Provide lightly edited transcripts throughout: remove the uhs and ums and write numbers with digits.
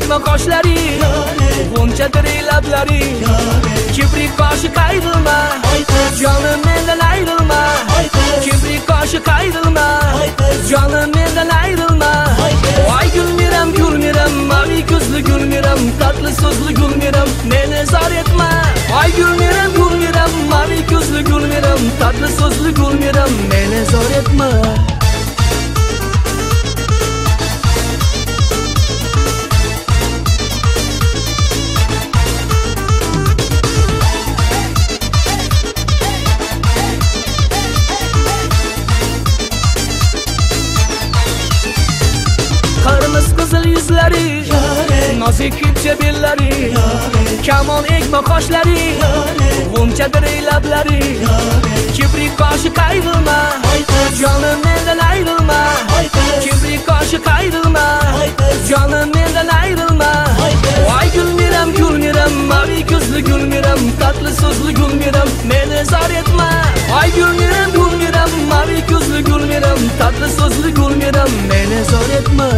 egma qoshlaring, g'unchadir lablaring, kibrik qoshi qaydilma, jonim mendan ayrilma, kibrik qoshi qaydilma, jonim mendan ayrilma. Voy gulmiram, gulmiram, mavi ko'zli gulmiram, tatli so'zli gulmiram, meni zor etma. Voy gulmiram, gulmiram, mavi ko'zli gulmiram, tatli so'zli gulmiram, meni zor etma. Qirmiz qizil yuzlari, nozik kipcha bellari, kamon egma qoshlari, g'unchadir lablari, kibrik qoshi qaydilma, jonim mendan ayrilma, kibrik qoshi qaydilma, jonim mendan ayrilma. Voy gulmiram, gulmiram, mavi ko'zli gulmiram, tatli so'zli gulmiram, meni zor etma. Voy gulmiram, gulmiram, mavi ko'zli gulmiram, tatli so'zli gulmiram, meni zor etma.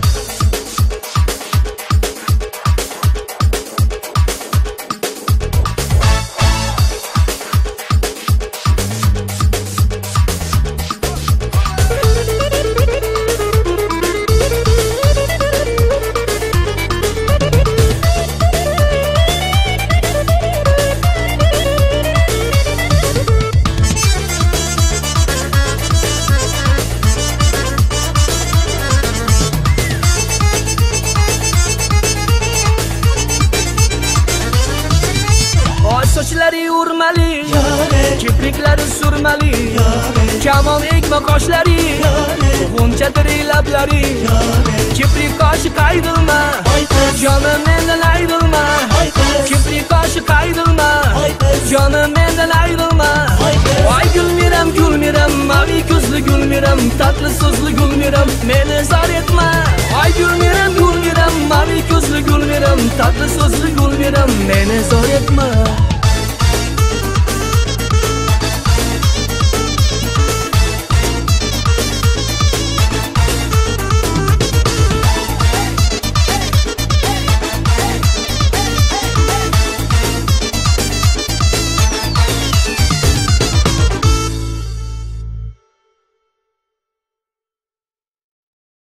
Sochlari urmali, kipriklari surmali, kamon egma qoshlari, g'unchadir lablari, kibrik qoshi qaydilma, jonim mendan ayrilma, kibrik qoshi qaydilma, jonim mendan ayrilma. Voy gulmiram, gulmiram, mavi ko'zli gulmiram, tatli so'zli gulmiram, meni zor etma. Voy gulmiram, gulmiram, mavi ko'zli gulmiram, tatli so'zli gulmiram, meni zor etma.